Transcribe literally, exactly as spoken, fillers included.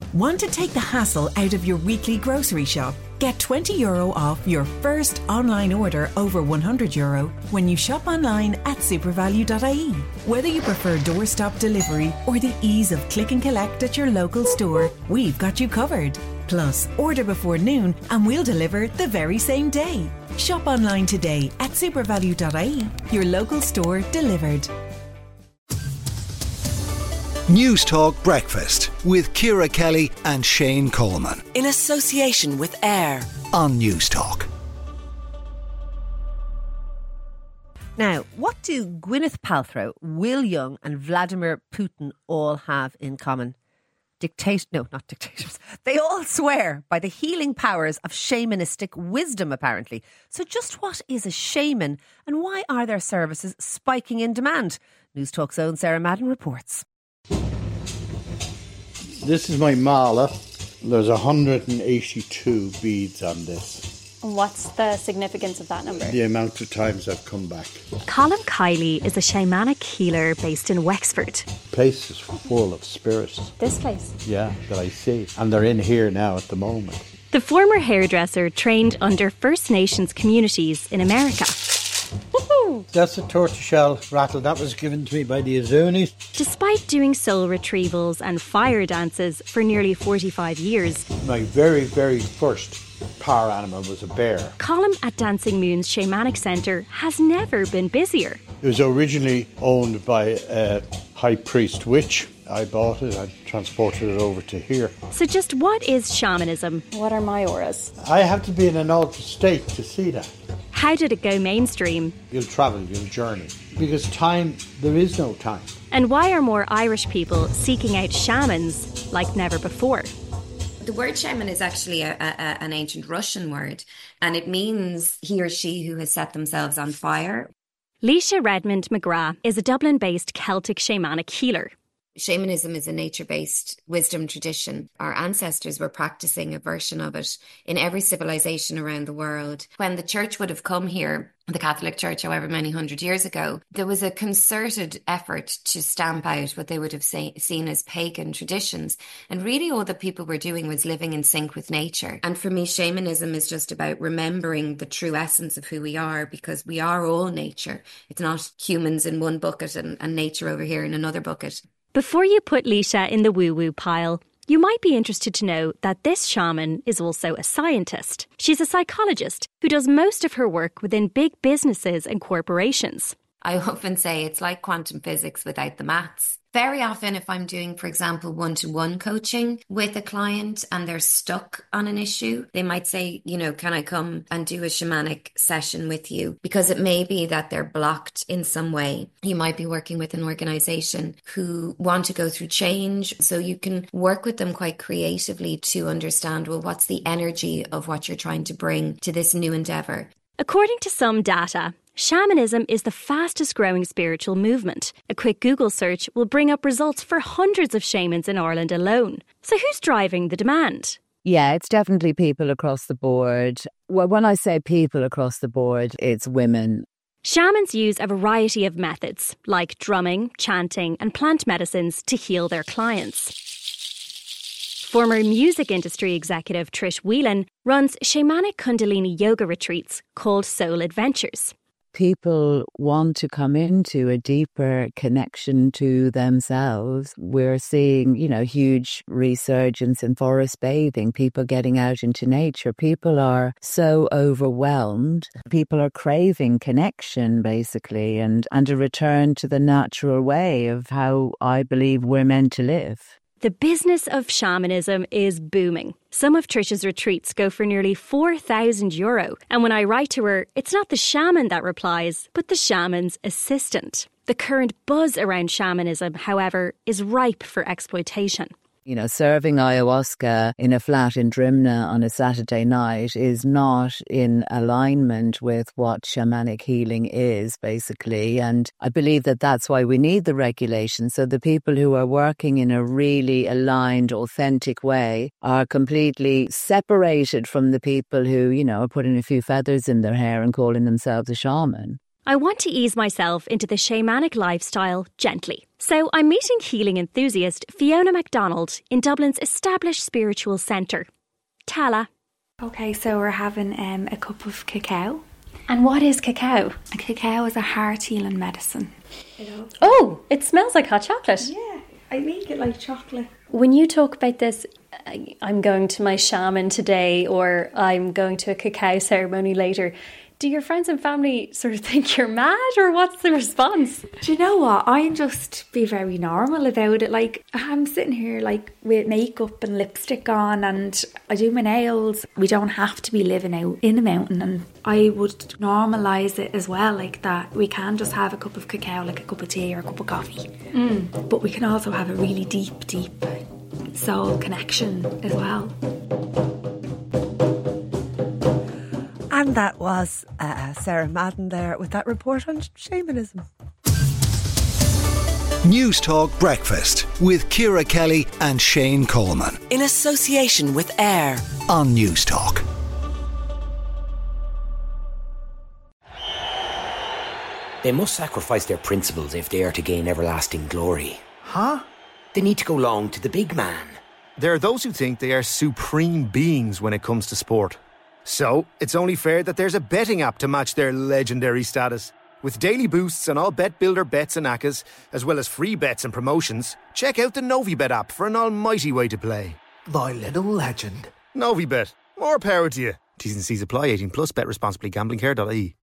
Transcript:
Want to take the hassle out of your weekly grocery shop? Get twenty euro off your first online order over one hundred euro when you shop online at supervalue dot I E. Whether you prefer doorstop delivery or the ease of click and collect at your local store, we've got you covered. Plus, order before noon and we'll deliver the very same day. Shop online today at supervalue dot I E. Your local store delivered. News Talk Breakfast with Ciara Kelly and Shane Coleman. In association with AIR on News Talk. Now, what do Gwyneth Paltrow, Will Young and Vladimir Putin all have in common? Dictate, no, not dictators. They all swear by the healing powers of shamanistic wisdom, apparently. So just what is a shaman and why are their services spiking in demand? News Talk's own Sarah Madden reports. This is my mala. There's one hundred eighty-two beads on this. What's the significance of that number? The amount of times I've come back. Colin Kiley is a shamanic healer based in Wexford. The place is full of spirits. This place? Yeah, that I see. And they're in here now at the moment. The former hairdresser trained under First Nations communities in America. Woohoo! That's a tortoiseshell rattle that was given to me by the Azunis. Despite doing soul retrievals and fire dances for nearly forty-five years, my very, very first power animal was a bear. Colin at Dancing Moon's Shamanic Centre has never been busier. It was originally owned by a high priest witch. I bought it, I transported it over to here. So just what is shamanism? What are my auras? I have to be in an altered state to see that. How did it go mainstream? You'll travel, you'll journey. Because time, there is no time. And why are more Irish people seeking out shamans like never before? The word shaman is actually a, a, an ancient Russian word, and it means he or she who has set themselves on fire. Leisha Redmond McGrath is a Dublin-based Celtic shamanic healer. Shamanism is a nature-based wisdom tradition. Our ancestors were practicing a version of it in every civilization around the world. When the church would have come here, the Catholic Church, however many hundred years ago, there was a concerted effort to stamp out what they would have say, seen as pagan traditions. And really all that people were doing was living in sync with nature. And for me, shamanism is just about remembering the true essence of who we are, because we are all nature. It's not humans in one bucket and, and nature over here in another bucket. Before you put Leisha in the woo-woo pile, you might be interested to know that this shaman is also a scientist. She's a psychologist who does most of her work within big businesses and corporations. I often say it's like quantum physics without the maths. Very often if I'm doing, for example, one-to-one coaching with a client and they're stuck on an issue, they might say, you know, can I come and do a shamanic session with you? Because it may be that they're blocked in some way. You might be working with an organization who want to go through change. So you can work with them quite creatively to understand, well, what's the energy of what you're trying to bring to this new endeavor? According to some data, shamanism is the fastest growing spiritual movement. A quick Google search will bring up results for hundreds of shamans in Ireland alone. So who's driving the demand? Yeah, it's definitely people across the board. Well, when I say people across the board, it's women. Shamans use a variety of methods, like drumming, chanting and plant medicines to heal their clients. Former music industry executive Trish Whelan runs shamanic Kundalini yoga retreats called Soul Adventures. People want to come into a deeper connection to themselves. We're seeing, you know, huge resurgence in forest bathing, people getting out into nature. People are so overwhelmed. People are craving connection, basically, and, and a return to the natural way of how I believe we're meant to live. The business of shamanism is booming. Some of Trish's retreats go for nearly four thousand euro. And when I write to her, it's not the shaman that replies, but the shaman's assistant. The current buzz around shamanism, however, is ripe for exploitation. You know, serving ayahuasca in a flat in Drimna on a Saturday night is not in alignment with what shamanic healing is, basically. And I believe that that's why we need the regulation. So the people who are working in a really aligned, authentic way are completely separated from the people who, you know, are putting a few feathers in their hair and calling themselves a shaman. I want to ease myself into the shamanic lifestyle gently. So I'm meeting healing enthusiast Fiona MacDonald in Dublin's established spiritual centre, Tala. Okay, so we're having um, a cup of cacao. And what is cacao? A cacao is a heart healing medicine. You know? Oh, it smells like hot chocolate. Yeah, I make it like chocolate. When you talk about this, I'm going to my shaman today or I'm going to a cacao ceremony later, do your friends and family sort of think you're mad, or what's the response? Do you know what? I just be very normal about it. Like, I'm sitting here like with makeup and lipstick on and I do my nails. We don't have to be living out in a mountain, and I would normalise it as well, like that we can just have a cup of cacao, like a cup of tea or a cup of coffee. Mm. But we can also have a really deep, deep soul connection as well. And that was uh, Sarah Madden there with that report on shamanism. News Talk Breakfast with Ciara Kelly and Shane Coleman. In association with AIR on News Talk. They must sacrifice their principles if they are to gain everlasting glory. Huh? They need to go long to the big man. There are those who think they are supreme beings when it comes to sport. So, it's only fair that there's a betting app to match their legendary status. With daily boosts on all bet builder bets and accas, as well as free bets and promotions, check out the Novibet app for an almighty way to play. Thy little legend. Novibet. More power to you. T's and C's apply. eighteen plus. Bet responsibly. Gamblingcare dot I E.